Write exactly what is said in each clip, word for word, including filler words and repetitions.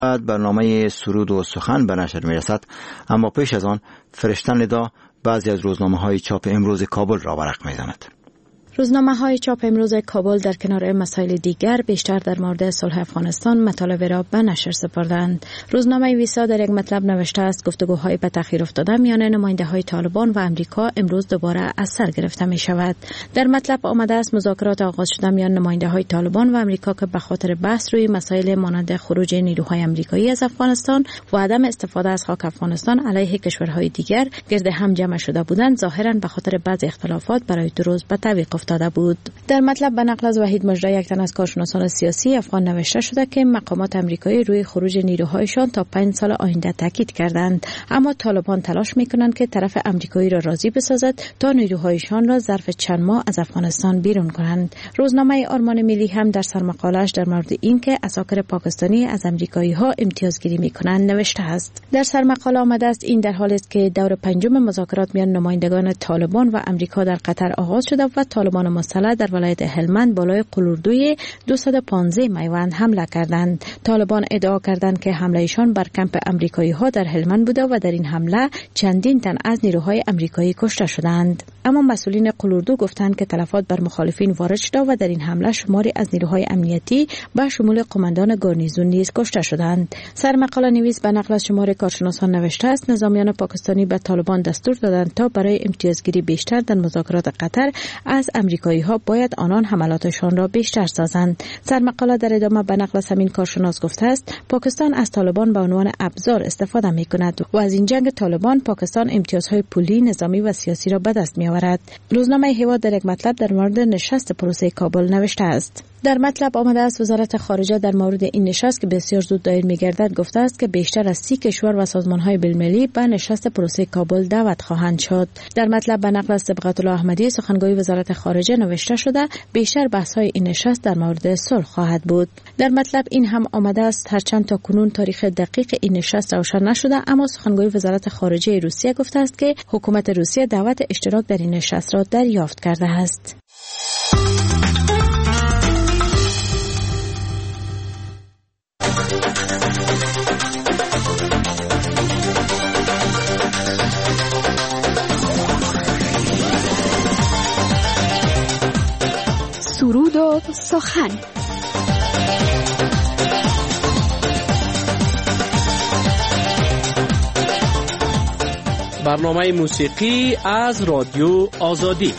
برنامه سرود و سخن به نشر میرسد، اما پیش از آن فرشته ندا بعضی از روزنامه های چاپ امروز کابل را ورق میزند. روزنامه های چاپ امروز کابل در کنار مسائل دیگر بیشتر در مورد صلح افغانستان مطالب را به نشر سپردند. روزنامه ویسا در یک مطلب نوشته است گفتگوهای به تأخیر افتاده میان نماینده های طالبان و امریکا امروز دوباره از سر گرفته می شود. در مطلب آمده است مذاکرات آغاز شده میان نماینده های طالبان و امریکا که به خاطر بحث روی مسائل مانند خروج نیروهای آمریکایی از افغانستان و عدم استفاده از خاک افغانستان علیه کشورهای دیگر گرد هم جمع شده بودند، ظاهرا به خاطر بعض اختلافات برای دو روز به تعویق افتاده بود. در مطلب به نقل از وحید مجری، یک تن از کارشناسان سیاسی افغان، نوشته شده که مقامات آمریکایی روی خروج نیروهایشان تا پنج سال آینده تاکید کردند، اما طالبان تلاش میکنند که طرف آمریکایی را راضی بسازد تا نیروهایشان را ظرف چند ماه از افغانستان بیرون کنند. روزنامه آرمان ملی هم در سرمقاله‌اش در مورد اینکه عساکر پاکستانی از آمریکایی ها امتیازگیری میکنند نوشته است. در سرمقاله آمده است این در حالی است که دور پنجم مذاکرات میان نمایندگان طالبان و آمریکا در قطر آغاز شده و طالبان مسلح در ولایت هلمند بالای قلوردوی دویست و پانزده میوند حمله کردند. طالبان ادعا کردند که حملهشان بر کمپ آمریکایی ها در هلمند بوده و در این حمله چندین تن از نیروهای آمریکایی کشته شدند. اما مسئولین قلوردو گفتند که تلفات بر مخالفین وارد شده و در این حمله شماری از نیروهای امنیتی به شمول قماندان گارنیزون نیز کشته شدند. سرمقاله نویس به نقل از شمار کارشناسان نوشته است نظامیان پاکستانی به طالبان دستور دادند تا برای امتیازگیری بیشتر در مذاکرات قطر از آمریکایی ها باید آنان حملاتشان را بیشتر سازند. سرمقاله در ادامه به نقل از همین کارشناس گفته است پاکستان از طالبان به عنوان ابزار استفاده می کند و از این جنگ طالبان پاکستان امتیازهای پولی، نظامی و سیاسی را به دست می آورد. روزنامه هوا در یک مطلب در مورد نشست پروسه کابل نوشته است. در مطلب آمده است وزارت خارجه در مورد این نشست که بسیار زود دایر می‌گردد گفته است که بیشتر از سی کشور و سازمان‌های بین‌المللی به نشست پروسه کابل دعوت خواهند شد. در مطلب به نقل از صبغت الله احمدی سخنگوی وزارت خارجه نوشته شده بیشتر بحث‌های این نشست در مورد صلح خواهد بود. در مطلب این هم آمده است هرچند تا کنون تاریخ دقیق این نشست روشن نشده، اما سخنگوی وزارت خارجه روسیه گفته است که حکومت روسیه دعوت اشتراک در این نشست را دریافت کرده است. سرود و سخن. برنامه موسیقی از رادیو آزادی.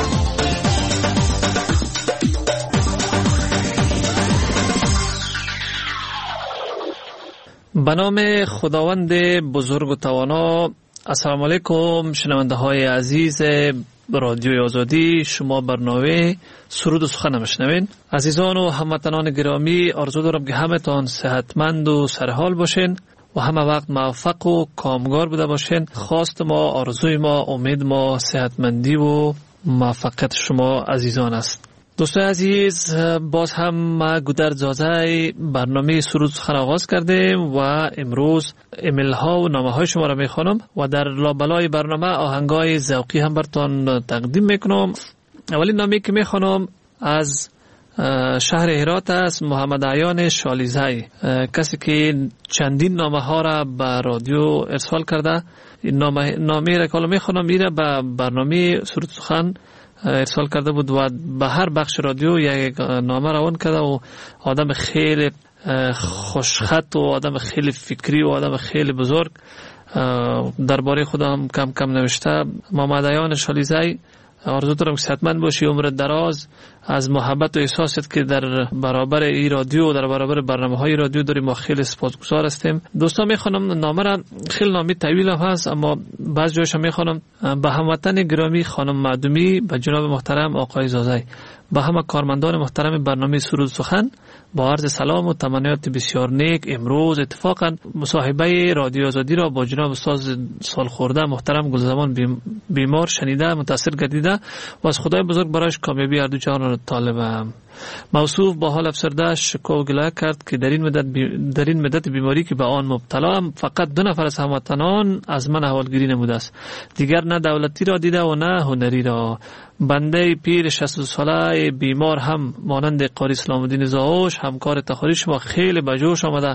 به نام خداوند بزرگ و توانا. السلام علیکم شنونده های عزیز رادیو آزادی، شما برنامه سرود و سخن میشنوین. عزیزان و هموطنان گرامی، آرزو دارم که همتان صحتمند و سرحال باشین و همه وقت موفق و کامگار بوده باشین. خواست ما، آرزوی ما، امید ما صحتمندی و موفقیت شما عزیزان است. دوستان عزیز، باز هم ما گودر زازه برنامه سرود سخن آغاز کردیم و امروز ایمیل ها و نامه های شما را میخوانم و در لابلای برنامه آهنگای ذوقی هم براتون تقدیم میکنم. اولین نامه که میخوانم از شهر هرات است، محمد عیان شالیزی، کسی که چندین نامه ها را به رادیو ارسال کرده. این نامه نامه را که میخوانم میره به برنامه سرود سخن ارسال کرده بود و به هر بخش رادیو یک نامه روان کرده و آدم خیلی خوشخط و آدم خیلی فکری و آدم خیلی بزرگ درباره خودم کم کم نوشته. محمد عیان شالیزی، آرزو دارم که صحتمند باشی، عمر دراز، از محبت و احساست که در برابر این رادیو، در برابر برنامه‌های رادیو داریم، ما خیلی سپاسگزار هستیم. دوستان میخوانم نامه را، خیلی نامه طویل هم هست اما بعض جایش میخوانم. به هموطن گرامی خانم معدومی، به جناب محترم آقای زازی، به همه کارمندان محترم برنامه سرود سخن با عرض سلام و تمنیات بسیار نیک. امروز اتفاقا مصاحبه رادیو آزادی را با جناب استاد سالخورده محترم گلزمان بیمار شنیده، متاثر گردیده و از خدای بزرگ برایش کامیابی هر دو جهان را طالبم. موصوف با حال افسرده شکوه و گله کرد که در این مدت بی... در این مدت بیماری که به آن مبتلا ام، فقط دو نفر از هموطنان از من احوالگیری نموده است، دیگر نه دولتی را دیده و نه هنری را. بنده پیر شصت ساله بیمار هم مانند قاری اسلام الدین زاوش همکار تخالی شما خیلی به جوش آمده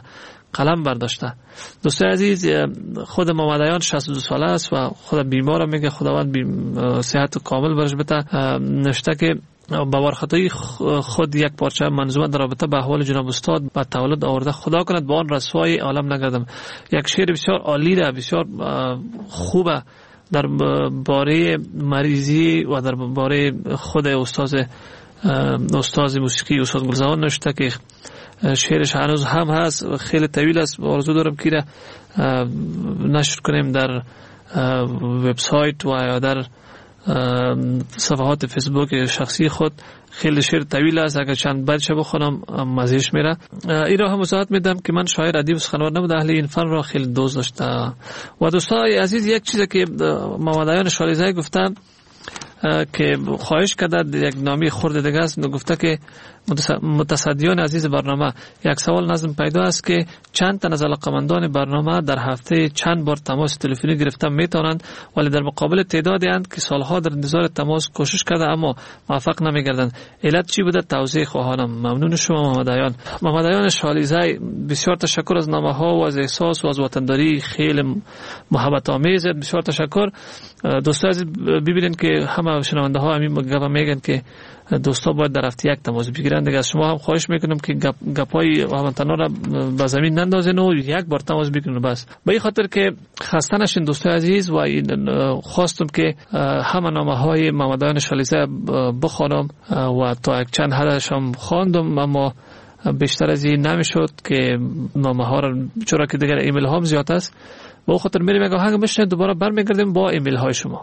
قلم برداشته. دوستای عزیز، خود محمدیان شصت و دو ساله است و خود بیمار میگه خداوند صحت کامل برش بده. نشته که با وارخطایی خود یک پارچه منظومه در رابطه به احوال جناب استاد به تولد آورده. خدا کند با آن رسوای عالم نگردم. یک شعر بسیار عالی ده، بسیار خوبه در باره مریضی و در باره خود استاد استاد موسیقی استاد گلزمان نوشته که شعرش هنوز هم هست، خیلی طویل است. آرزو دارم که نشر کنیم در وبسایت و یا در صفحات فیسبوک شخصی خود. خیلی شعر طویل است، اگر چند بیت بخونم مزهش میره. این را هم وضاحت میدم که من شاعر ادیب سخنور نبوده، اهل این فن را خیلی دوست داشته. و دوستای عزیز، یک چیزی که محمدیان شالیزه گفتن که خواهش کرده یک نامی خورده دیگه است، گفته که متصدیان عزیز برنامه، یک سوال نظم پیدا است که چند تن از علاقمندان برنامه در هفته چند بار تماس تلفنی گرفتن میتونند، ولی در مقابل تعدادی اند که سالها در انتظار تماس کوشش کرده اما موفق نمیگردند. علت چی بوده؟ توضیح خواهانم. ممنون شما محمدیان. محمدیان شالیزه، بسیار تشکر از نامه ها و از احساس و از وطنداری خیلی محبت آمیز. بسیار تشکر. دوستان عزیز، ببینید که همه شنونده ها همین گپ میگن که دوستا باید در هفته یک تماس بگیرن. دیگه از شما هم خواهش میکنم که گپ گپای هموطنا را به زمین نندازین و یک بار تماس بگیرین بس. به این خاطر که خسته نشین دوستای عزیز، و خواستم که همه نامه های محمدیان شالیزه بخوانم و تا یک چند حدش هم خواندم، اما بیشتر از این نمیشد که نامه ها را، چرا که دیگر ایمیل هم زیاد است. به اون خاطر میریم اگه هنگ بشنید دوباره برمیگردیم با ایمیل های شما.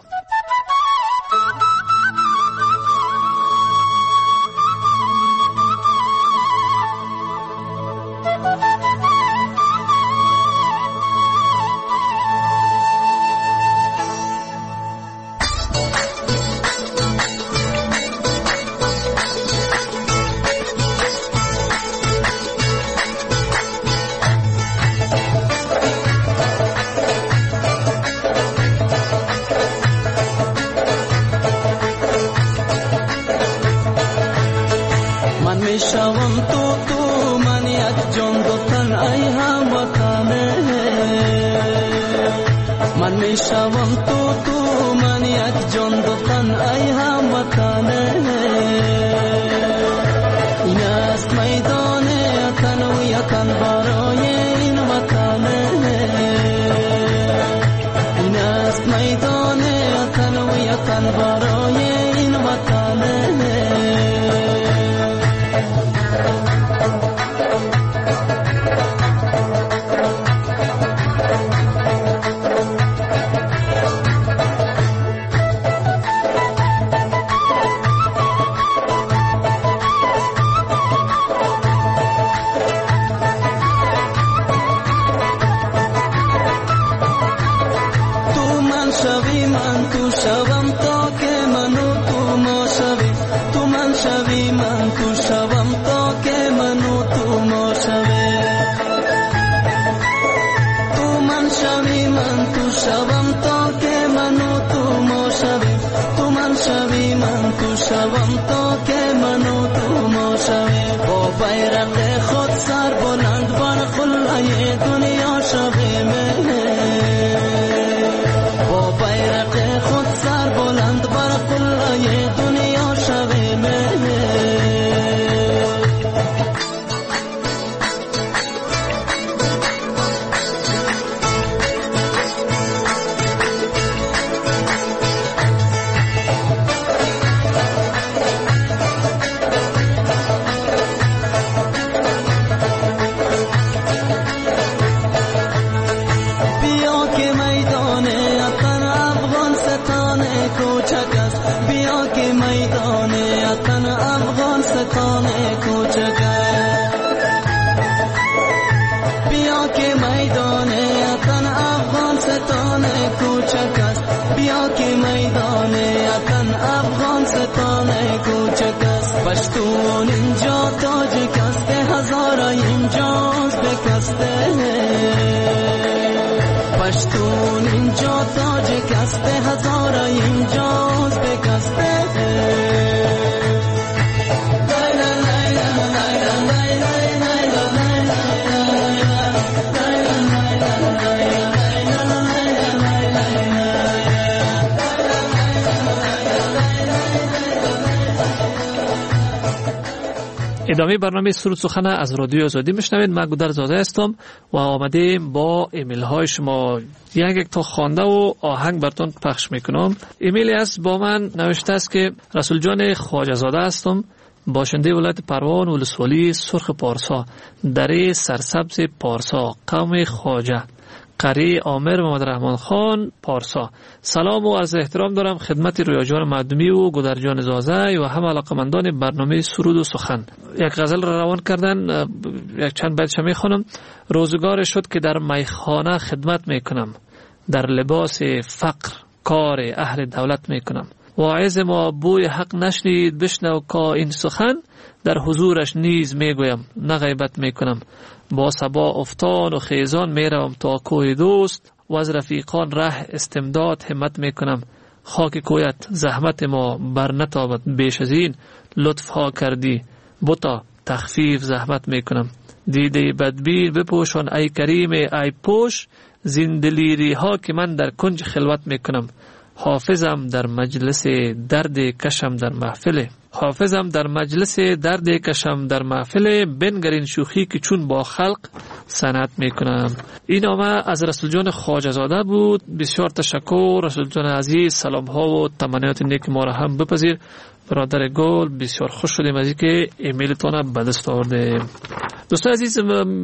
ادامه برنامه سرود سخن از رادیو آزادی میشنوید. من گودر زاده هستم و آمده با ایمیل های شما یک یک تا خوانده و آهنگ براتون پخش میکنم. ایمیلی است با من نوشته است که رسول جان خواجه زاده هستم، باشنده ولایت پروان ولسوالی سرخ پارسا، دره سرسبز پارسا، قوم خواجه، قریه عامر محمد رحمان خان پارسا. سلام و عرض احترام دارم خدمت رویا جان معدومی و گودر جان زازه و همه علاقمندان برنامه سرود و سخن. یک غزل را روان کردن، یک چند بیتش میخونم. روزگار شد که در میخانه خدمت میکنم، در لباس فقر کار اهل دولت میکنم. واعظ ما بوی حق نشنید بشنو کا این سخن، در حضورش نیز میگویم نه غیبت میکنم. با صبا افتان و خیزان میروم تا کوه دوست، و از رفیقان ره استمداد همت میکنم. خاک کویت زحمت ما بر نتابد بیش از این، لطف ها کردی بتا تخفیف زحمت میکنم. دیده بدبین بپوشان ای کریم ای پوش، زندلیری ها که من در کنج خلوت میکنم. حافظم در مجلس درد کشم در محفل، حافظم در مجلس درد کشم در محفل، بنگرین شوخی که چون با خلق صنعت میکنم. این نامه از رسول جان خواجه زاده بود. بسیار تشکر رسول جان عزیز، سلام ها و تمنیات نیک ما را هم بپذیر. برادر گل بسیار خوش شدیم از اینکه ایمیلتون به دست آوردیم. دوستان عزیز،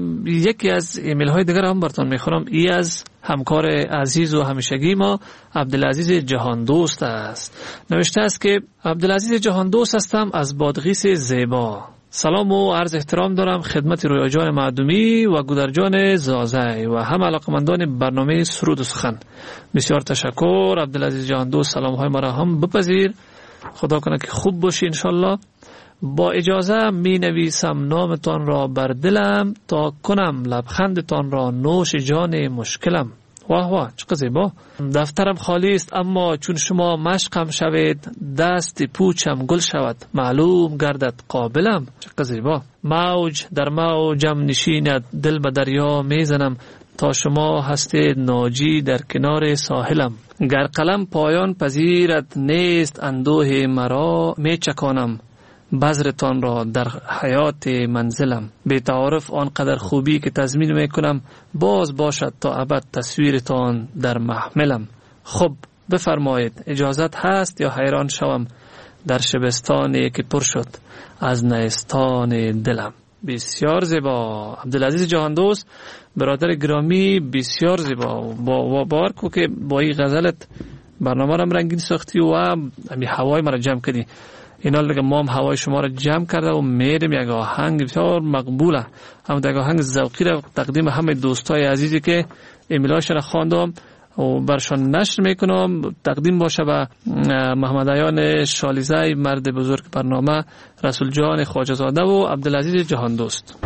یکی از ایمیل های دیگر هم براتون میخونم. ای از همکار عزیز و همیشگی ما عبدالعزیز جهان دوست است. نوشته است که عبدالعزیز جهان دوست هستم از بادغیس زیبا. سلام و عرض احترام دارم خدمت رویا جان معدومی و گودر جان زازه و هم علاقمندان برنامه سرود و سخن. بسیار تشکر عبدالعزیز جهان دوست، سلام های ما را هم بپذیر. خدا کنه که خوب باشی انشالله. با اجازه می نویسم نامتان را بر دلم، تا کنم لبخندتان را نوش جان مشکلم. واه واه چقدر زیبا. دفترم خالی است اما چون شما مشقم شوید، دست پوچم گل شود معلوم گردد قابلم. چقدر زیبا. موج در موجم نشیند دل به دریا میزنم، تا شما هستید ناجی در کنار ساحلم. گر قلم پایان پذیرت نیست اندوه مرا، می چکانم بذرتان را در حیات منزلم. به تعارف آنقدر خوبی که تضمین میکنم، باز باشد تا ابد تصویرتان در محملم. خب بفرمایید اجازت هست یا حیران شوم در شبستانی که پر شد از نیستان دلم. بسیار زیبا عبدالعزیز جهان دوست، برادر گرامی، بسیار زیبا. با باور کو که با این غزلت برنامه را رنگین ساختی و همین هوای مرا جمع کردی. اینا لگه ما هم هوای شما را جمع کرده و میریم یک آهنگ بسیار مقبوله. هم یک آهنگ ذوقی را تقدیم همه دوستای عزیزی که ایمیلاش را خواندم و برشان نشر میکنم تقدیم باشه به محمد عیان شالیزه، مرد بزرگ برنامه، رسول جان خواجه زاده و عبدالعزیز جهان دوست.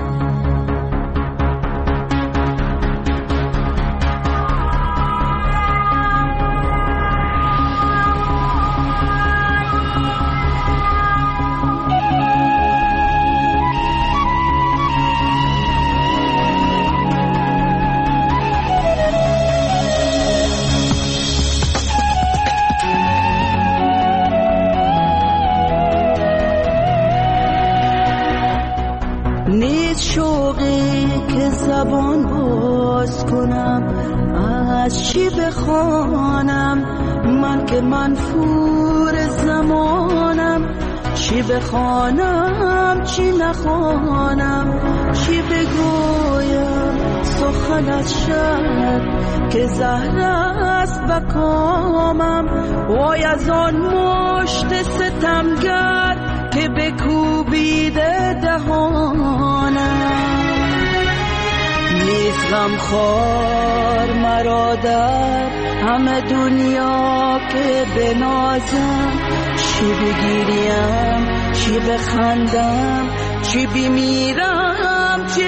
چی بخوانم من که منفور زمانم، چی بخوانم چی نخوانم، چی بگویم سخن از شب که زهر است بکامم. وای از آن مشت ستمگر که بکوبیده دهانم. نیست غم خوار مرا در همه دنیا که بنازم، چی بگیریم چی بخندم، چی بمیرم چی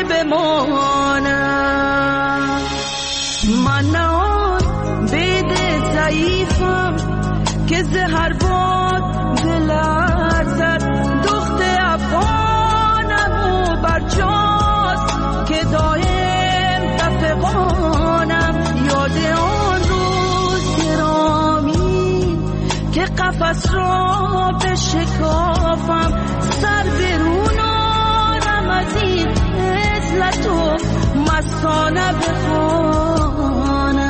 بمانم. من نه آن بید ضعیفم که زهر باد بلرزد، دخت افغانم و برجاست که دایم تفقانم. یاد آن روز گرامی که قفس را به شکافم، سر برون مستانه بخوانم.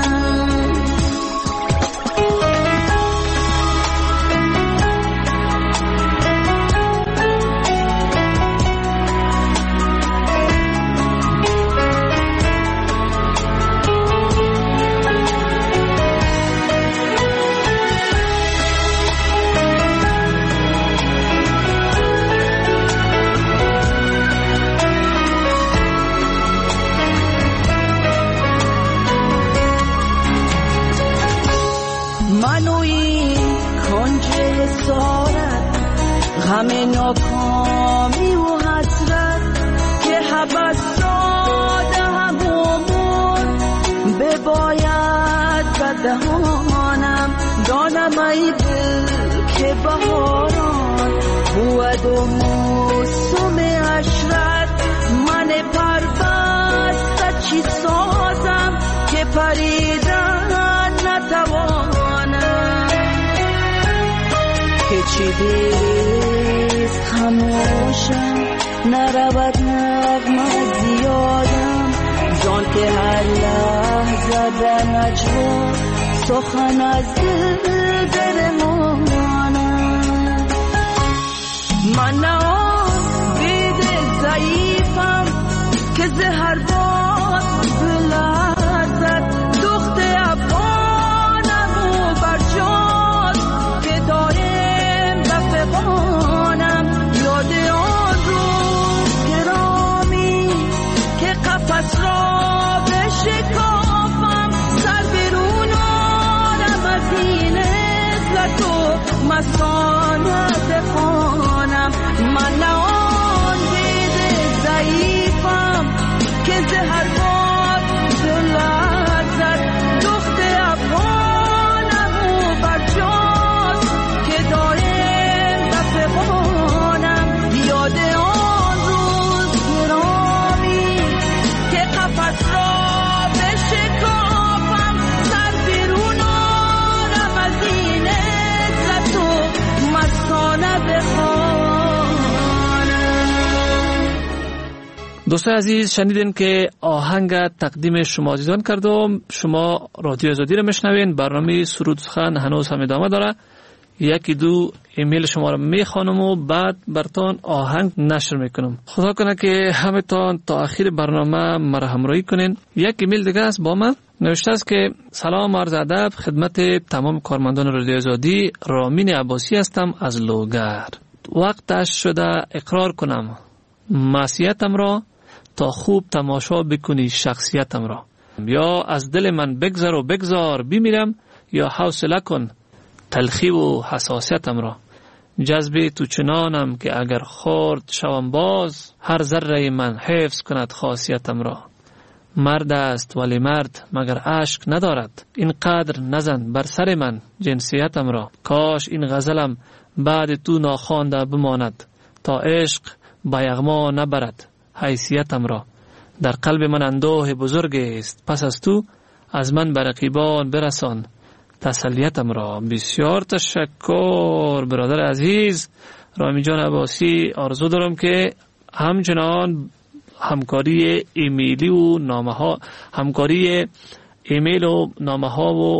غم ناکامی و حسرت که حبس داده همون بباید بدهانم. دانم ای دل که بهاران بود و موسم عشرت. من پربسته چی سازم که پریدن نتوانم. که چی دیست خموشم نرود نغمه زیادم. جان که هر لحظه در نجوا سخن از دل برمانم. من نه آن بیده ضعیفم که زهر باد بلرزد. دخت افغانم و برجاست که دایم بفغانم. یاد آن روز گرامی که قفس را بشکافم. سر بیرون آرم از این عزت و مستانه بخوانم. من نه آن بیده ضعیفم که زهر باد بلرزد. دخت افغانم و برجاست که دایم بفغانم. یاد آن روز گرامی که قفس را بشکافم. سر بیرون آرم از این عزت و مستانه بخوانم. دوستان عزیز، شنیدین که آهنگ تقدیم شما عزیزان کردم. شما رادیو آزادی را میشنوین. برنامه سرود سخن هنوز هم ادامه داره. یکی دو ایمیل شما را میخوانم و بعد برتان آهنگ نشر میکنم. خدا کنه که همتان تا آخر برنامه مرا همراهی کنین. یک ایمیل دیگه است با من نوشته است که سلام عرض ادب خدمت تمام کارمندان رادیو آزادی. رامین عباسی هستم از لوگر. وقتش شده اقرار کنم معصیتم را تا خوب تماشا بکنی شخصیتم را. یا از دل من بگذر و بگذار بمیرم، یا حوصله کن تلخی و حساسیتم را. جذب تو چنانم که اگر خورد شوم باز، هر ذره من حفظ کند خاصیتم را. مرد است ولی مرد مگر عشق ندارد، اینقدر نزن بر سر من جنسیتم را. کاش این غزلم بعد تو ناخوانده بماند، تا عشق با یغما نبرد حیثیتم را. در قلب من اندوه بزرگ است، پس از تو از من به رقیبان برسان تسلیتم را. بسیار تشکر برادر عزیز رامی جان عباسی. آرزو دارم که همچنان همکاری ایمیلی و نامه ها همکاری ایمیل و نامه ها و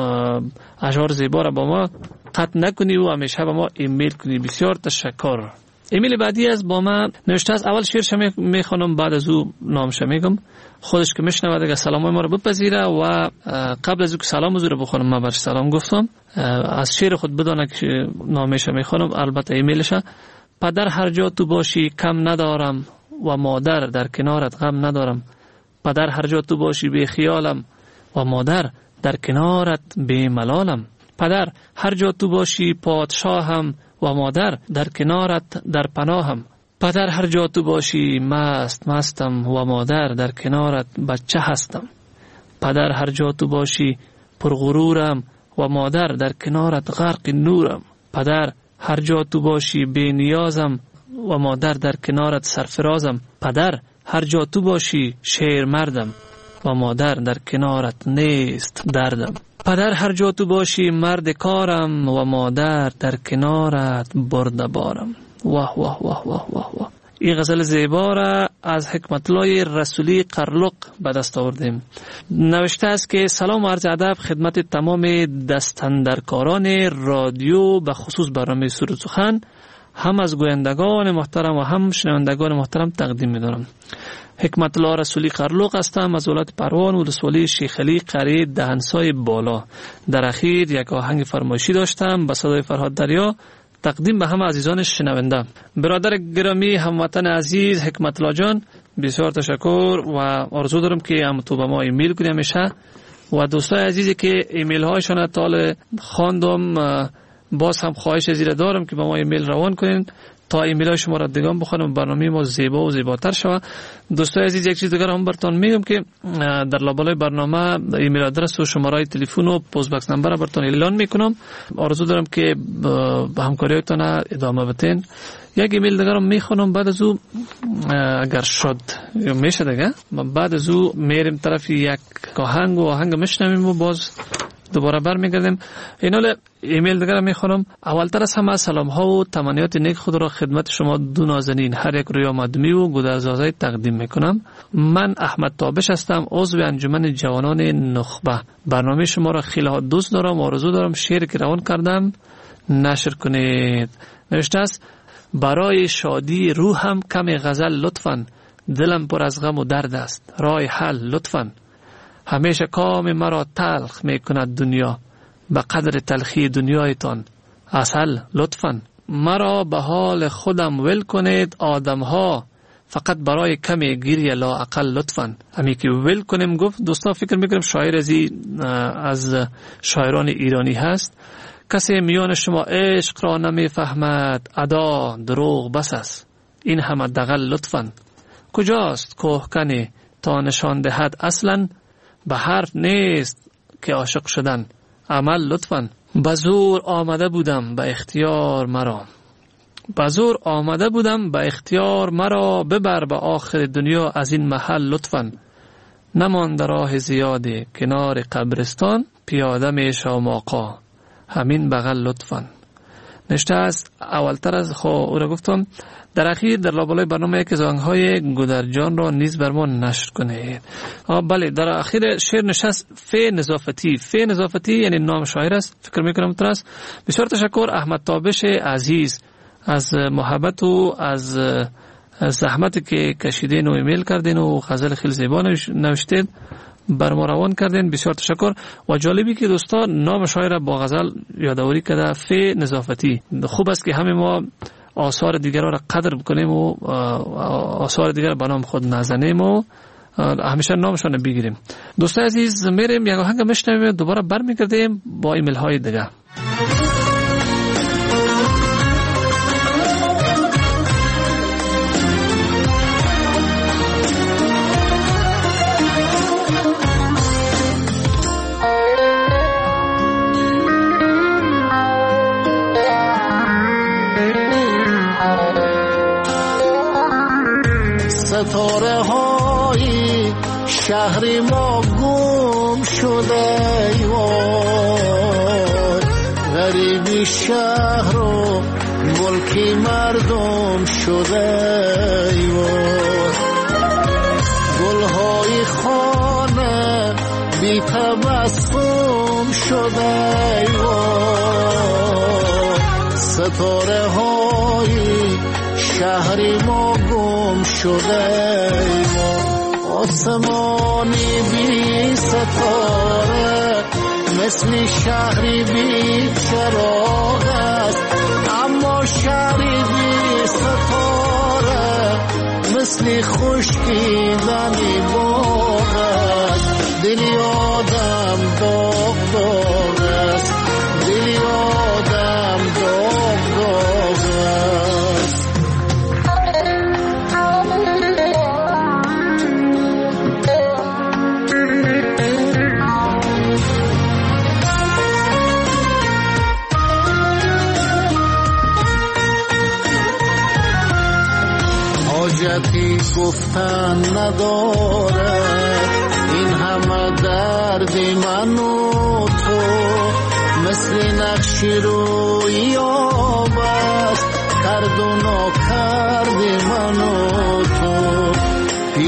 اشعار زیبا را با ما قطع نکنی و همیشه با ما ایمیل کنی. بسیار تشکر. ایمیل بعدی از با من نوشته است. اول شعرش میخوانم بعد از او نامش میگم. خودش که میشنوه دیگه سلامای ما رو بپذیره و قبل از اینکه سلام رو بخونم من برش سلام گفتم. از شعر خود بدانه که نامش میخوانم، البته ایمیلش. پدر هر جا تو باشی کم ندارم و مادر در کنارت غم ندارم. پدر هر جا تو باشی بی خیالم و مادر در کنارت بی ملالم. پدر هر جا تو باشی پادشاهم و مادر در کنارت در پناهم. پدر هر جا تو باشی مست مستم و مادر در کنارت بچه هستم. پدر هر جا تو باشی پرغرورم و مادر در کنارت غرق نورم. پدر هر جا تو باشی بی نیازم و مادر در کنارت سرفرازم. پدر هر جا تو باشی شیر مردم و مادر در کنارت نیست دردم. پدر هر جا تو باشی مرد کارم و مادر در کنارت برده بارم. واه واه واه واه واه واه. این غزل زیبا را از حکمت الله رسولی قرلق به دست آوردیم. نوشته است که سلام و عرض ادب خدمت تمام دستاندرکاران رادیو به خصوص برنامه سرود سخن، هم از گویندگان محترم و هم شنوندگان محترم تقدیم می‌دارم. حکمت الله رسولی قرلق هستم از ولایت پروان و ولسوالی شیخ علی قریه دهنسای بالا. در اخیر یک آهنگ فرمایشی داشتم به صدای فرهاد دریا تقدیم به همه عزیزان شنونده. برادر گرامی هموطن عزیز حکمت الله جان، بسیار تشکر و آرزو دارم که هم تو به ما ایمیل کنی همیشه و دوستای عزیزی که ایمیل هایشان تا خواندم باز هم خواهش زیر دارم که به ما ایمیل روان کنین تا ایمیل های شما را دیگه بخونم برنامه ما زیبا و زیباتر شود. دوستای عزیز یک چیز دیگر هم براتون میگم که در لابلای برنامه ایمیل آدرس و شماره تلفن و پست باکس نمبر را براتون اعلان میکنم. آرزو دارم که به همکاریتون ادامه بدین. یک ایمیل دیگر هم میخونم بعد از او اگر شد یا میشه دیگه بعد از او میریم طرف یک آهنگ و آهنگ میشنویم و باز دوباره برمیگردیم. اینال ایمیل دیگر میخونم. اولتر از همه سلام ها و تمنیات نیک خود را خدمت شما دو نازنین هر یک رویا مدمی و گودرزازه تقدیم میکنم. من احمد تابش هستم، عضو انجمن جوانان نخبه. برنامه شما را خیلی ها دوست دارم و آرزو دارم شعر که روان کردم نشر کنید. نوشته است برای شادی روحم کم غزل لطفاً، دلم پر از غم و درد است راه حل لطفاً. همیشه کام مرا تلخ می کند دنیا، به قدر تلخی دنیایتان اصل لطفاً. مرا به حال خودم ول کنید آدم ها، فقط برای کمی گیری لا اقل لطفاً. همی که ول کنیم گفت دوستا فکر میکنم شاعر ازی از شاعران ایرانی هست. کسی میان شما عشق را نمیفهمد، ادا دروغ بس است این همه دغل لطفاً. کجاست کوهکنی تا نشان دهد اصلاً، به حرف نیست که عاشق شدن عمل لطفاً. بزور آمده بودم به اختیار مرا، بزور آمده بودم به اختیار مرا، ببر به آخر دنیا از این محل لطفاً. نماند راه زیادی کنار قبرستان، پیاده می شوم آقا همین بغل لطفاً. نشته است اولتر از خو او را گفتم در اخیر در لابلای برنامه یک زنگ‌های گودرجان را نیز بر ما نشر کنید. بله در اخیر شعر نشست فی نظافتی. فی نظافتی یعنی نام شاعر است فکر میکنم تر است. بسیار تشکر احمد تابش عزیز از محبت و از زحمتی که کشیدین و ایمیل کردین و غزل خیلی زیبا نوشتید بر ما روان کردین. بسیار تشکر. و جالبی که دوستان نام شاعر با غزل یادآوری کرده فی نظافتی. خوب است که همه ما آثار دیگر را قدر بکنیم و آثار دیگر به نام خود نزنیم و همیشه نامشان بگیریم. دوستان عزیز میریم یک آهنگ میشنویم دوباره برمیگردیم با ایمیل های دیگه. ستاره های شهر ما گم شده ایوان، غریبی شهر و ملکی مردم شده ایوان. گلهای خانه بی تبسم شده ایوان. ستاره های شهر ما گم شده ما، آسمانی بی ستاره مثل شهری بی چراغ است، اما شهری بی ستاره مثل خشکیدنی باغ است. دلی آدم داغ داغ است، دلی آدم داغ داغ است. حاجتی گفتن نداره این همه درد من و تو، مثل نقشی روی آب است کرد و ناکرد من و تو.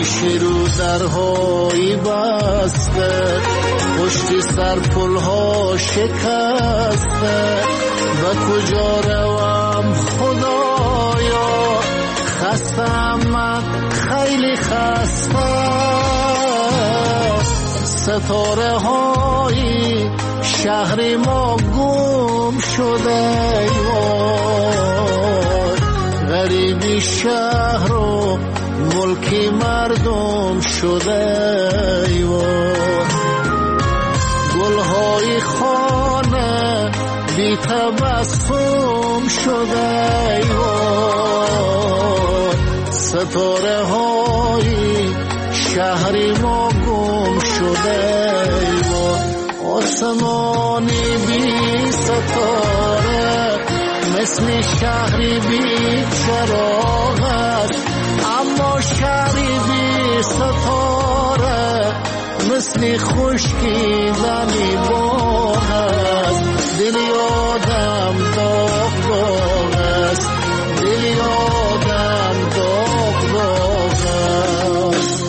شمشیر و درهایی بسته، پشت سر پلها شکسته. و کجا روم خدایا، خستم من خیلی خسته. ستاره های شهر ما گم شده، غریبی شهر و ملک مردم شده. گلهای خانه بی تبسم شده، ستاره های شهر ما گم شده. آسمانی بی ستاره مثل شهری بی چراغ است، اما شهری بی ستاره مثل خشکی زمین باغ است. دل آدم داغ داغ است، دل آدم داغ داغ است.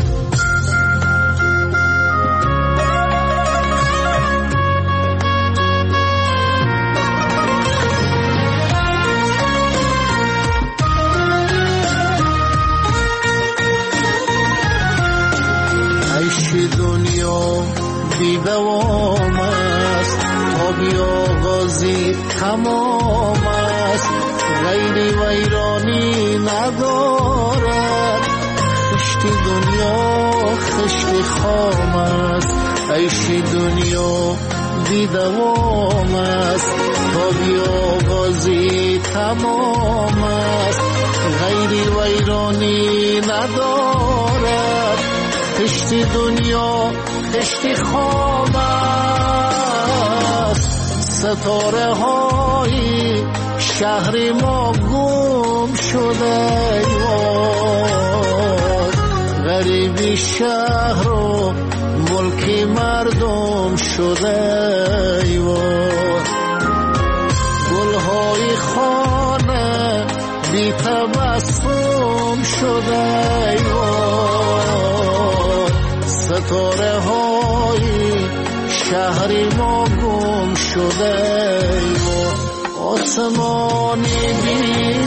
دنیا بی دوام است، تا بی آغازی تمام است. غیری ویرانی ندارد، خشت دنیا خشت خام است. عیش دنیا بی دوام است، تا بی آغازی تمام است. غیری ویرانی ندارد، خشت دنیا خشت خام است. ستاره های شهر ما گم شده، غریبی شهر و ملک مردم شده. گلهای خانه بی تبسم شده، ستاره های شهر ما گم شده. آسمانی بی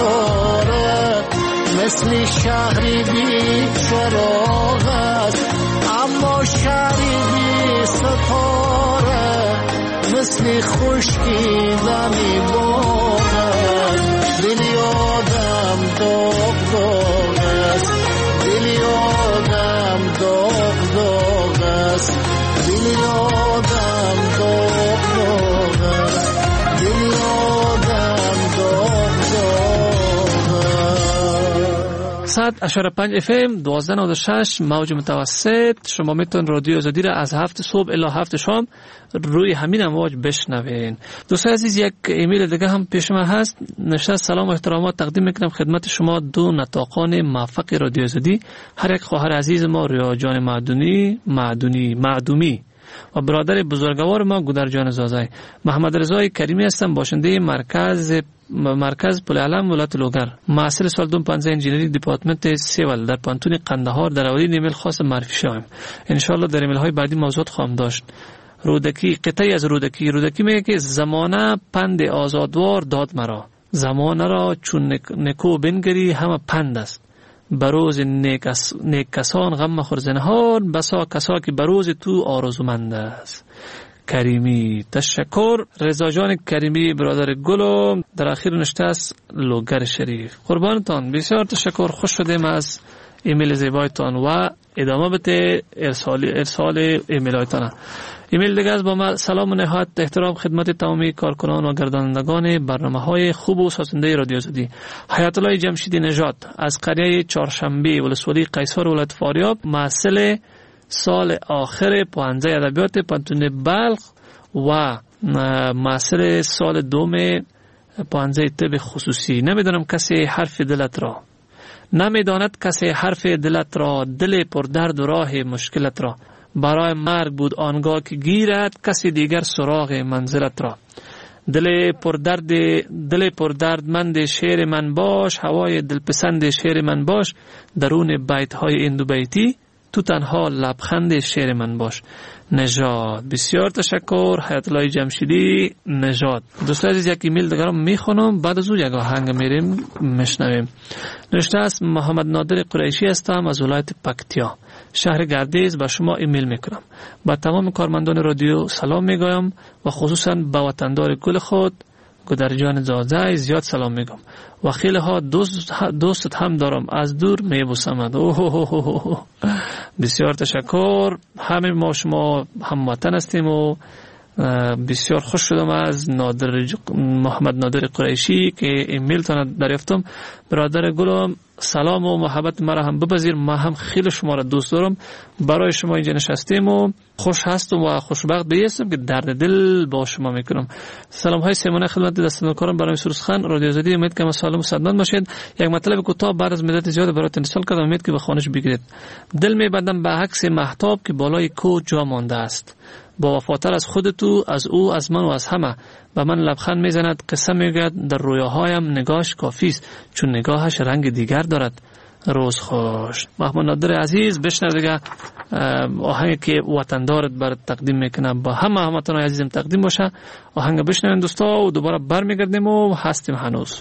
ستاره مثل شهری بی چراغ است، اما شهری بی ستاره مثل خشکی زمین باغ است. دل آدم داغ داغ است، دل آدم داغ داغ است، دل آدم داغ داغ است، دل آدم داغ داغ است. صد اشاره پنج اف ام دوازده نود و شش موج متوسط. شما میتون رادیو آزادی را از هفت صبح الی هفت شام روی همین امواج بشنوین. دوستان عزیز، یک ایمیل دیگه هم پیش من هست. نوشته سلام و احترامات تقدیم میکنم خدمت شما دو نطاقان موفق رادیو آزادی، هر یک خواهر عزیز ما ریا جان معدونی معدونی معدومی و برادر بزرگوار ما گودر جان زازای. محمد رضای کریمی هستم، باشنده مرکز مرکز پل علم ولایت لوگر، محصل سال دوم پنځه انجینری دیپارتمنت سیول در پانتون قندهار. در اولین ایمیل خاص معرفی شوم. ان شاء الله در ایمیل های بعدی موضوعات خواهم داشت. رودکی، قطعی از رودکی. رودکی میگه که زمانه پند آزادوار داد مرا، زمانه را چون نکو بنگری همه پند است. بروز نیک, اس... نیک کسان غم مخور زنهار، بسا کسا که بروز تو آرزومند است. کریمی. تشکر رضا جان کریمی برادر گلو در اخیر نشته است لوگر شریف. قربانتان، بسیار تشکر. خوش شدیم از ایمیل زیبایتان و ادامه بده ارسال ارسال ایمیل هایتان. ایمیل دیگه از با ما سلام و نهایت احترام خدمت تمامی کارکنان و گردانندگان برنامه های خوب و سازنده رادیو آزادی. حیات الله جمشیدی نژاد از قریه چهارشنبه ولسوالی قیصر ولایت فاریاب، محصل سال آخر پانزده ادبیات پانتون بلخ و محصل سال دوم پانزده طب خصوصی. نمیدانم کسی حرف دلت را، نمیداند کسی حرف دلت را، دل پر درد و راه مشکلت را. برای مرگ بود آنگاه که گیرد کسی دیگر سراغ منزلت را. دل پردرد دل پردردمند شعر من باش، هوای دلپسند شعر من باش، درون بیت های این دو بیتی تو تنها لبخند شعر من باش. نژاد. بسیار تشکر حیات الله جمشیدی. نژاد. دوستان عزیز یک ایمیل دیگه میخونم، بعد از اون یک آهنگ میریم میشنویم. نوشته است محمد نادر قریشی هستم از ولایت پکتیا، شهر گردیز. به شما ایمیل میکنم. با تمام کارمندان رادیو سلام میگویم و خصوصا به وطندار گل خود گدرجان زازای زیاد سلام میگم و خیلی ها دوست دوست هم دارم، از دور میبوسمد. اوه بسیار تشکر. همه ما شما هموطن هستیم و بسیار خوش شدم از نادر محمد نادر قریشی که ایمیل تان دریافتم. برادر گلم سلام و محبت مرا هم بپذیر، ما هم خیلی شما را دوست دارم. برای شما اینجا نشستیم و خوش هستم و خوشبخت بیستم که درد دل با شما میکنم. سلام های سیمانه خدمت دستندرکارم برای سروس خان رادیو آزادی. امید که سالم و سعادتمند باشید. یک مطلب کوتاه بعد از مدت زیاد برات انتقال کردم، امید که به خانش بگیرید. دل میبندم به عکس مهتاب که بالای کو جا مانده است، با وفاتر از خود تو، از او، از من و از همه. به من لبخند میزند، قصه میگوید، در رویاهایم نگاهش کافی است چون نگاهش رنگ دیگر دارد. روز خوش. محمد نادر عزیز، بشنو دیگه آهنگی که وطندارت برات تقدیم میکنه، با همه هموطنان عزیزم تقدیم باشه. آهنگ بشنوین دوستا و دوباره برمیگردیم و هستیم هنوز.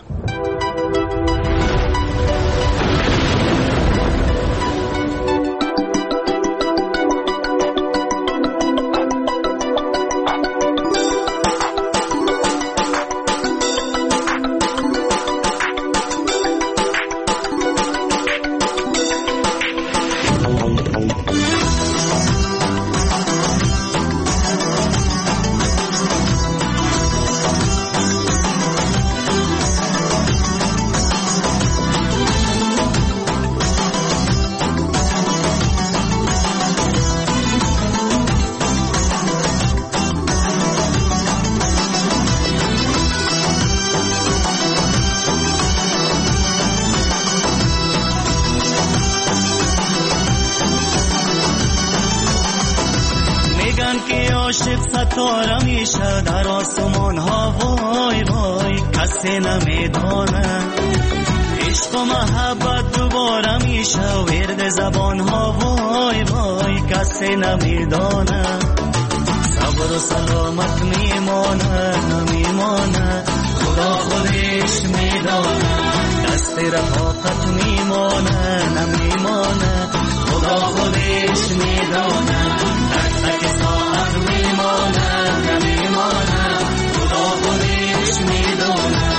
عاشق ستاره میشه در آسمان ها، وای وای کسی نمیدانه. عشق و محبت دوباره میشه ورد زبان ها، وای وای کسی نمیدانه. صبر و سلامت میمانه نمیمانه، خدا خودش میدانه. دست رفاقت میمانه نمیمانه، خدا خودش میدانه. تک تک ساعت میمانه نمیمانه، خدا خودش میدانه.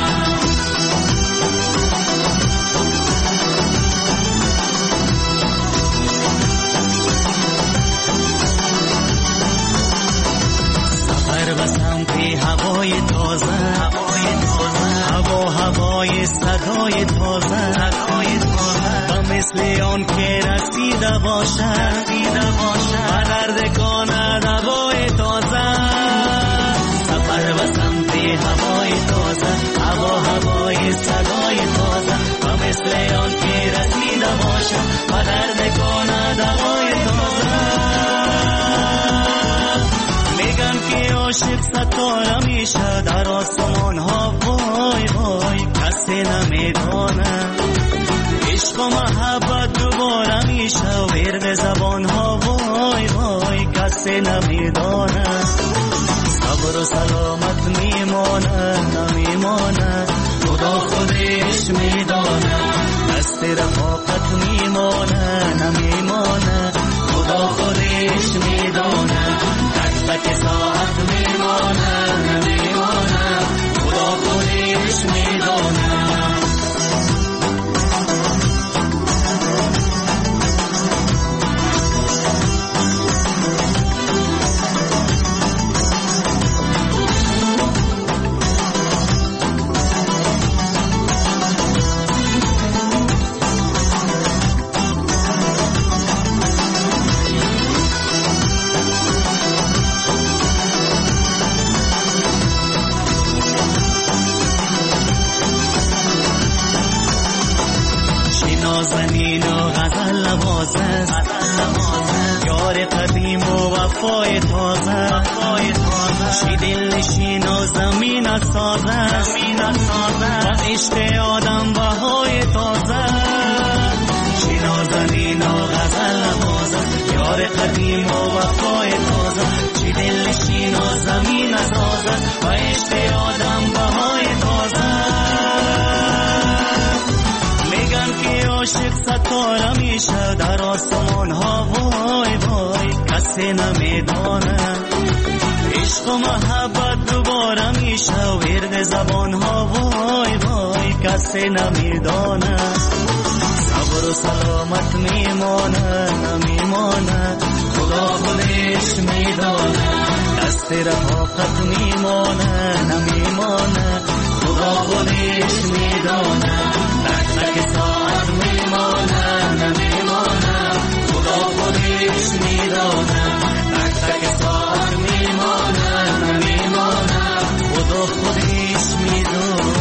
سفر به سمت هوای تازه، هوا هوای صدای تازه، و مثل آن که رسیده باشه و درد کند هوای تازه. سفر به سمت هوای تازه، هوا هوای صدای تازه، و مثل آن که رسیده باشه و درد کند هوای تازه. میگن که عاشق ستاره میشه در آسمان ها، وای وای کسی نمیدانه. عشق و محبت دوباره میشه ورد زبان ها، وای وای کسی نمیدانه. صبر و سلامت میمانه نمیمانه، خدا خودش میدانه. دست رفاقت میمانه نمیمانه، خدا خودش میدانه. تک تک ساعت میمانه نمیمانه، خدا خودش میدانه. نازنین و غزل نوازه، یار قدیم و وفای تازه. شی دل نشین و زمین نسازد زمین نسازد و عشق آدم بهای تازه نازنین و غزل نوازد یار قدیم و وفای تازه چی دلشین و زمین نسازد و عشق آدم بهای تازه میگن که عاشق ستاره میشه در آسمان ها وای وای کسی نمیدانه عشق و محبت دوباره میشه ورد زبان ها وای وای کسی نمیدانه صبر و سلامت میمانه نمیمانه خدا خودش میدانه دست رفاقت میمانه نمیمانه خدا خودش میدانه تک تک ساعت میمانه نمیمانه خدا خودش میدانه تک تک ساعت میمانه نمیمانه خدا خودش میدانه.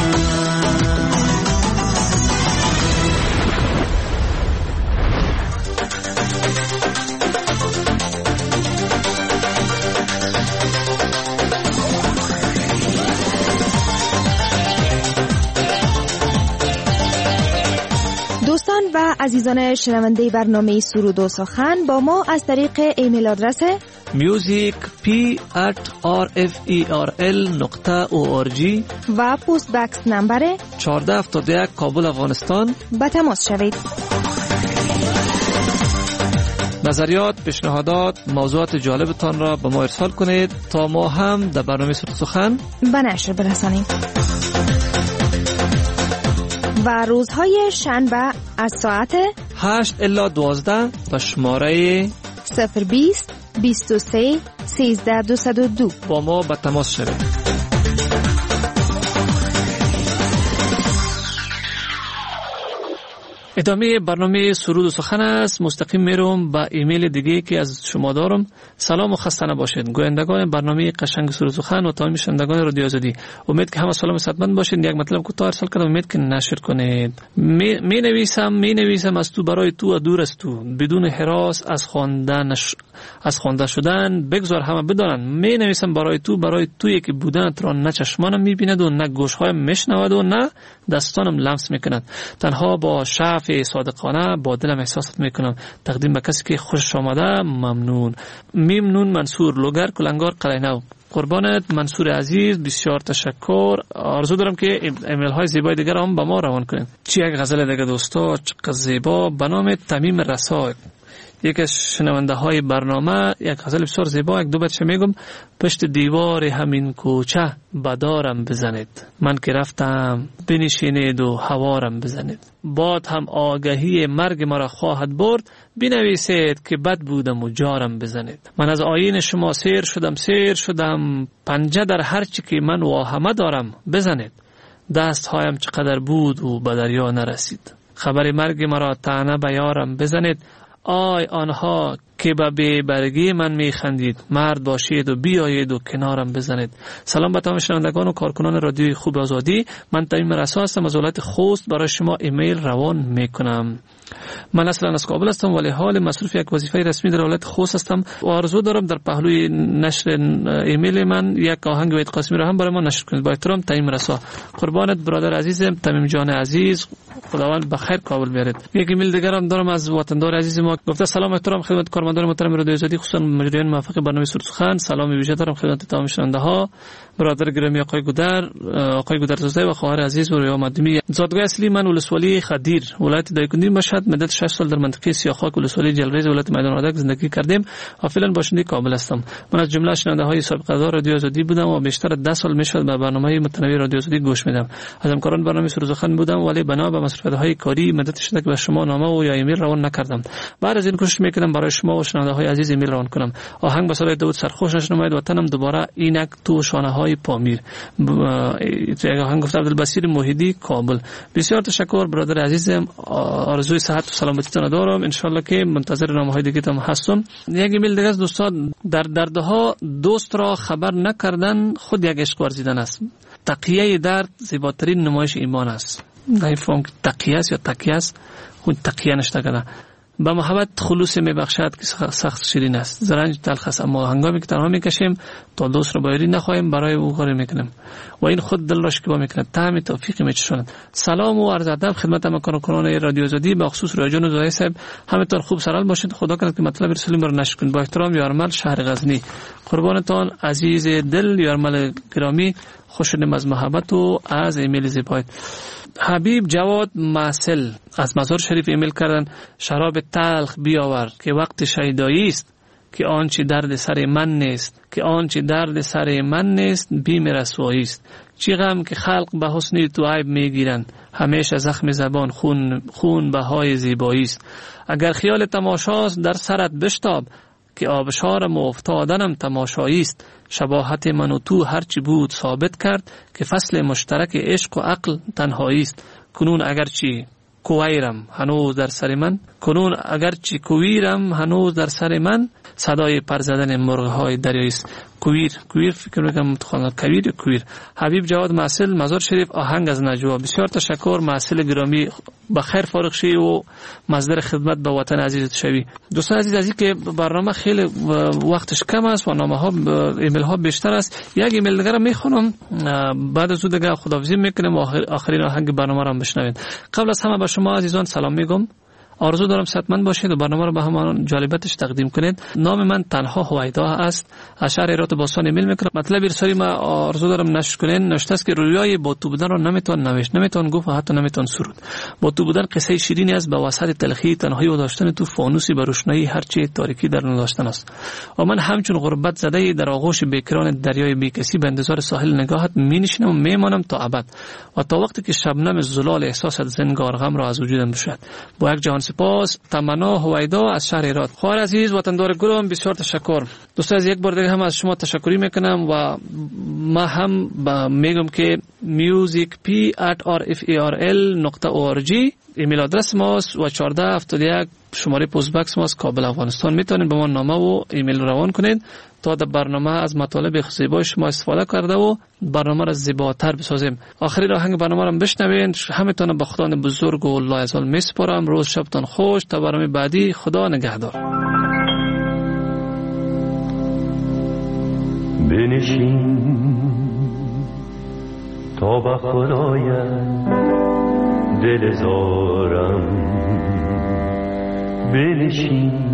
دوستان و عزیزان شنونده برنامه سرود و سخن با ما از طریق ایمیل آدرس music p at r f e r l نقطه او آر جی و پست بکس نمبر چهارده هفتاد و یک کابل افغانستان به تماس شوید. نظریات، پیشنهادات، موضوعات جالبتان را به ما ارسال کنید تا ما هم در برنامه سرود سخن به نشر برسانیم. و روزهای شنبه از ساعت هشت الی دوازده و شماره صفر بیست بیست و سه سیزده دویست و دو با ما به تماس شوید. ادامه برنامه سرود و سخن است. مستقیم میرم با ایمیل دیگه که از شما دارم. سلام و خسته نباشید گویندگان برنامه قشنگ سرود و سخن و تمام شنوندگان رادیو آزادی. امید که همه سلام و صحتمند باشید. یک مطلب کوتاه ارسال کردم، امید که نشر کنید. می, می نویسم می نویسم از تو برای تو و دور از تو، بدون هراس از خواندن از خوانده شدن بگذار همه بدانند. می نویسم برای تو، برای تویی که بودنت را نه چشمانم میبیند و نه گوشهایم میشنود و نه دستانم لمس میکند. تنها با شعف صادقانه با دلم احساسات میکنم. تقدیم به کسی که خوش آمده. ممنون. ممنون منصور لوگر کلنگار قلعه‌نو. قربانت منصور عزیز، بسیار تشکر. آرزو دارم که ایمیل های زیبای دیگر هم با ما روان کنید. چی یک غزل دیگه دوستا چقدر زیبا به نام تمیم رسا. یک از شنونده های برنامه یک غزل بسیار زیبا، یک دو بیت میگم. پشت دیوار همین کوچه بدارم بزنید، من که رفتم بنشینید و هوارم بزنید. باد هم آگهی مرگ مرا خواهد برد، بنویسید که بد بودم و جارم بزنید. من از آیین شما سیر شدم سیر شدم، پنجه در هر چی که من واهمه دارم بزنید. دست هایم چقدر بود و به دریا نرسید، خبر مرگ مرا طعنه به یارم بزنید. آی آنها که به بی برگی من می خندید، مرد باشید و بیایید و کنارم بزنید. سلام به تمام شنوندگان و کارکنان رادیوی خوب آزادی. من تمیم رسا هستم از ولایت خوست. برای شما ایمیل روان می کنم. من اصلا از کابل هستم ولی حال مصروف یک وظیفه رسمی در ولایت خوست هستم و آرزو دارم در پهلوی نشر ایمیل من یک آهنگ وحید قاسمی را هم برای ما نشر کنید. با احترام تمیم رسا. قربانت برادر عزیزم تمیم جان عزیز، خداوند بخیر کابل بیارید. یک ایمیل دیگر هم دارم از وطندار عزیز ما، گفته سلام احترام خدمت کارمندان محترم رادیو آزادی، خصوصا مجریان موفق برنامه سرود سخن. سلام ویژه دارم خدمت تمام شنونده ها. برادر گرامی آقای گودر، آقای گودرزاده و خواهر عزیز و رویا مدمی. زادگاه اصلی من ولسوالی خدیر ولایت دایکنی مشهد، مدت شش سال در منطقه سیاخاک ولسوالی جلریز ولایت میدان وردک زندگی کردیم و فعلا باشنده کابل هستم. من از جمله شنونده های سابقه دار رادیو آزادی بودم و بیشتر از ده سال میشد به برنامه متنوع رادیو آزادی گوش میدم. از همکاران برنامه سرود سخن بودم ولی بنا به مصروفیت‌های کاری مدت شده که به شما نامه و یا ایمیل روان نکردم. بعد از این کوشش میکردم برای شما و شنونده های عزیز ایمیل روان کنم. آهنگ به صدای داوود سرخوش نشنماید وطنم دوباره اینک تو شانه های پامیر. آهنگ گفته عبدالبصیر موحدی کابل. بسیار تشکر برادر عزیزم. آرزوی صحت و سلامتی تان دارم. ان شاء الله که منتظر نامه های دیگه تام هستم. یک ایمیل دیگه از دوستان، در دردها دوست را خبر نکردن خود یک عشق ورزیدن است. تقیه درد زیباترین نمایش ایمان است. نمیفهم که تقیه است یا تقیه است، خود تقیه نشته کنه. به محبت خلوص میبخشد که سخت شیرین است. زرنج تلخ است، اما هنگامی که تنها میکشیم تا دوست را بایری نخواهیم برای او غره میکنیم و این خود دل را شکیبا میکند. طعم توفیقی میچشاند. سلام و عرض ادب خدمت مکانکنان رادیو آزادی، به خصوص رایجان و زاهد صاحب. همتون خوب سرال باشید. خدا کنه که مطلب رسولیم را نشر کنید. با احترام یارمل شهر غزنی. قربانتان عزیز دل یارمل گرامی، خوشنود از محبت و از ایمیل زیبایت. حبیب جواد معسل از مزار شریف ایمیل کردن: شراب تلخ بیاور که وقت شیدایی است، که آنچه درد سر من نیست، که آنچه درد سر من نیست بیم رسوایی است. چی غم که خلق به حسن تو عیب میگیرند، همیشه زخم زبان خون خون بهای زیبایی است. اگر خیال تماشاست در سرت بشتاب، که آبشارم و افتادنم تماشایی است. شباهت من و تو هرچی بود ثابت کرد، که فصل مشترک عشق و عقل تنهایی است. کنون اگرچه کویرم هنوز در سر من، کنون اگرچه کویرم هنوز در سر من، صدای پر زدن مرغ‌های دریایی است. کویر کویر فکر می‌کنم متخوانم کویر یا کویر. حبیب جواد معسل مزار شریف آهنگ از نجوا. بسیار تشکر معسل گرامی، بخیر فارغ شی و مصدر خدمت به وطن عزیزت شوی. دوستان عزیز، از اینکه برنامه خیلی وقتش کم است و نامه ها ایمیل ها بیشتر است، یک ایمیل دیگه رو میخونم، بعد از اون دیگه خداحافظی میکنیم و آخر آخرین آهنگ برنامه رو هم بشنوید. قبل از همه به شما عزیزان سلام میگم. آرزو دارم صحتمند باشید و برنامه رو به همان جالبیتش تقدیم کنید. نام من تنها هویدا است. از شهر ایرات باستان ایمیل میکنم. مطلب ارسالی ما آرزو دارم نشر کنین. نوشته است که رویای با تو بودن رو نمیتون نوشت، نمیتون گفت و حتی نمیتون سرود. با تو بودن قصه شیرینی است، به وسط تلخی تنهایی و داشتن تو فانوسی به روشنایی هرچی تاریکی در نداشتن است. و من همچون غربت زده در آغوش بیکران دریای بیکسی به انتظار ساحل نگاهت مینشینم و میمانم تا ابد و تا وقتی که شبنم زلال احساست زنگار غم را از وجودم بشود. با یک جهان سپاس. تمنا هویدا از شهر ایرات. خواهر عزیز وطندار گلم، بسیار تشکر. دوستان از یک بار دیگه هم از شما تشکری میکنم و ما هم میگم که music p at r f a r l نقطه org ایمیل آدرس ماست و چهارده هفتاد و یک شماره پست بکس ماست، کابل افغانستان. میتونید به ما نامه و ایمیل روان کنید تا در برنامه از مطالب زیبای شما استفاده کرده و برنامه را زیباتر بسازیم. آخری راهنگ برنامه را بشنوین. همتون به خدای بزرگ و لایزال میسپارم. روز شبتان خوش. تا برنامه بعدی، خدا نگهدار. بنشین تا به خدایت دل زارم، بنشین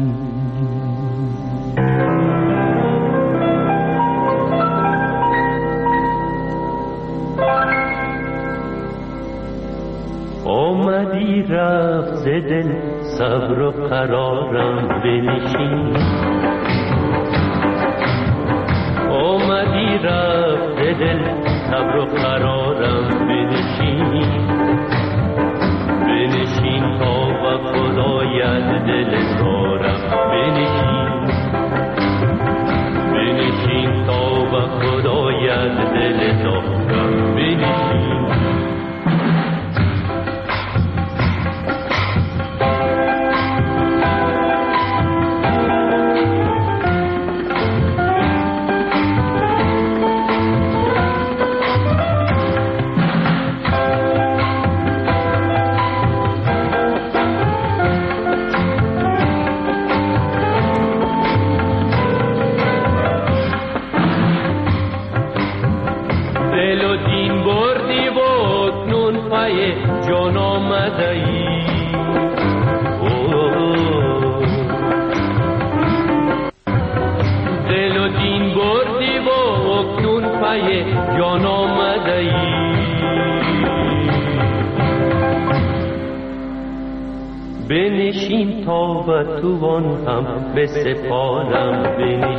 آمدی رفت ز دل صبر و قرارم، بنشین آمدی رفت ز دل صبر و قرارم، بنشین بنشین تا به خدایت دل زارم، بنشین بنشین تا به خدایت دل زارم، بنشین جان آمده ای، دل و دین بردی و اکنون پی جان آمده ای. بنشین تا به توان هم به سپارم، بنشین